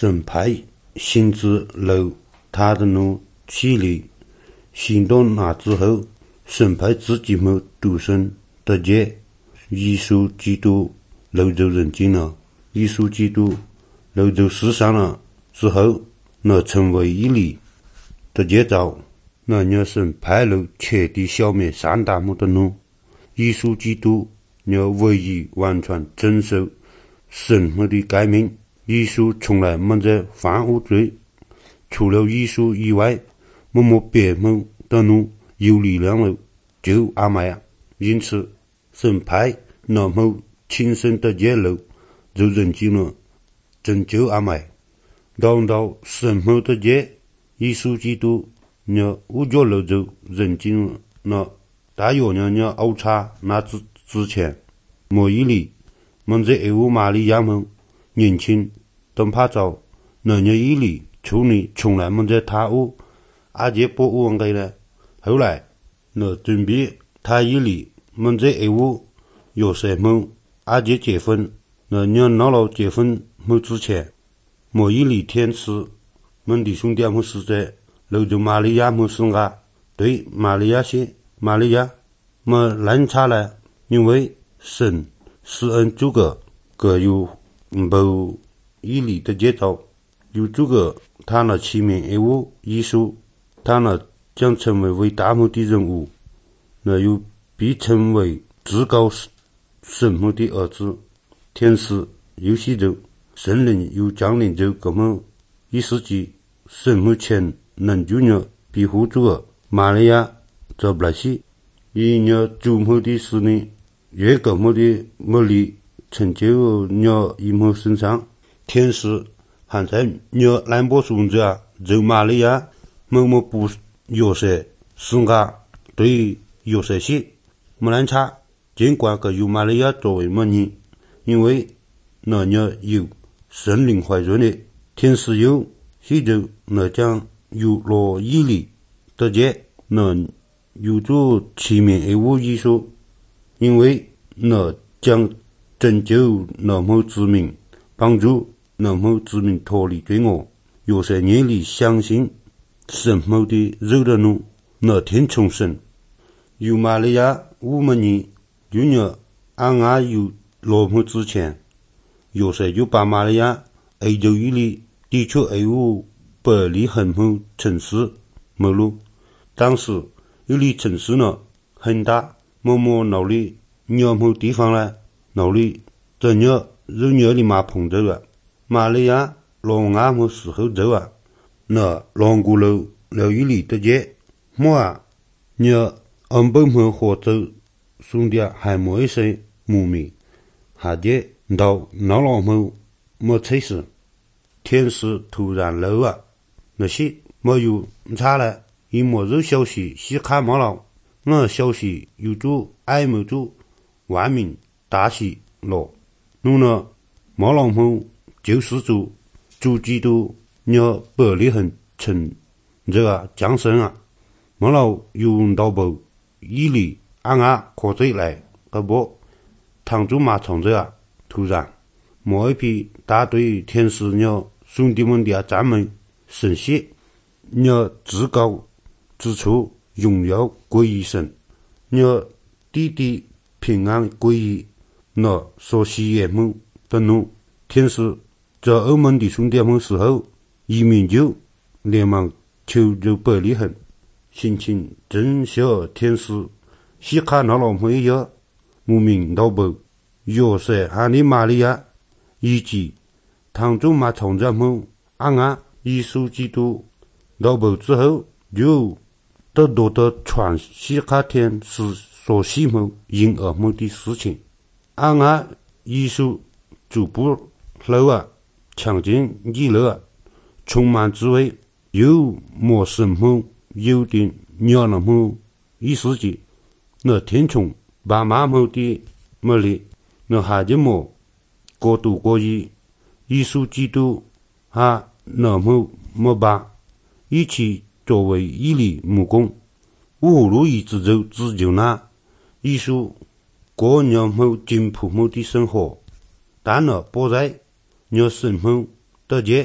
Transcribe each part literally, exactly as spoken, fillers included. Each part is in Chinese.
审判心之楼他的怒气力行动那之后，审判自己们独生的界，耶稣基督流走人间了，耶稣基督流走世上了之后，那成为一理的节奏，那要审判了彻底消灭三大幕的怒，耶稣基督要唯一完全遵守神父的诫命，耶稣从来没在犯无罪，除了耶稣以外，没没别门的路有力量了就阿麦啊。因此，审判那么亲身的揭露，就人间了拯救阿麦。当到审判的节，耶稣基督要五角楼走人间了，那大约要要奥查那之之前，莫伊里蒙在埃乌玛利亚们年轻等怕早，那要伊里处理从来没在他屋阿杰波乌王给呢。后来那准备他伊里蒙在埃乌有些们阿杰结婚，那要拿了结婚没之前，莫伊里天使们的兄弟们是在楼着玛利亚们生啊，对玛利亚说，玛利亚么难查了，因为神施恩主个个有不伊里的节奏，有这个他那前面一物艺术，他那将成为伟大目的人物，那又必成为至高神母的儿子，天使有喜咒，神灵有降临咒，那么一世纪神母前能就要庇护这个玛利亚这不来西，以要主母的事呢，越个么的么力成就要一母身上，天使还在要兰博孙子啊，就玛利亚某某不有些是啊，对有些事没难查，尽管个有玛利亚作为么人，因为那要有神灵怀孕的天使有喜咒，那将有罗伊里的节，那有做前面一无艺术，因为那将拯救那么之民，帮助那么之民脱离罪恶，有些人里相信神某的肉的路，那天重生，有玛利亚五么人，就要按阿有罗姆之前，有些就把玛利亚爱就一里的确爱五百里很后城市没路，当时一里城市呢很大，默默脑里鸟某地方呢，脑里这鸟肉鸟里马碰着了，玛利亚龙阿么时候走啊，那龙骨楼了一里的街，么啊，鸟安本么活走，兄弟还没一些母米，下街到闹了么么测试，天使突然漏啊，那些没有查了，一没有消息是看没了，那消息有做爱没做，万民大喜了，弄了没了么就是主主基督要百里很成这个降生啊，没了有到不伊里按啊可嘴来个不堂主马从这啊，突然某一批大队天使鸟兄弟们的赞美神谢，鸟至高之处荣耀归于神，鸟地地平安归于那所喜悦们的怒，天使在澳门的兄弟们时候，移民就连忙求救百里很，心情真小天使西看那老没有无名老伯有些哈利玛利亚以及堂主马从这么按啊耶稣基督老伯之后，就得多的传西卡天使所希望因而么的事情，按啊耶稣逐步楼啊强劲一楼啊充满智慧，有莫什么有点鸟了么一世纪，那天虫把马某的么里那还就么过度过于耶稣基督啊那么么把一起作为一理木工，无路一直走自救那耶稣过鸟某简朴某的生活，但了不在鸟生活的节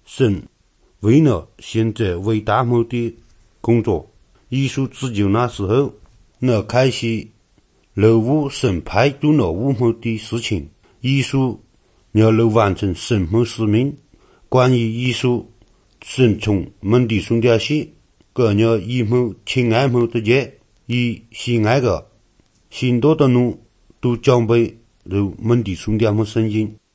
神为了现在伟大目的工作，耶稣自救那时候，那开始任务神派做那五目的事情，耶稣要来完成神目使命。关于耶稣神从门的兄弟时，个要以后亲爱们的节，以喜爱的许多的路都将被如门的兄弟们圣经。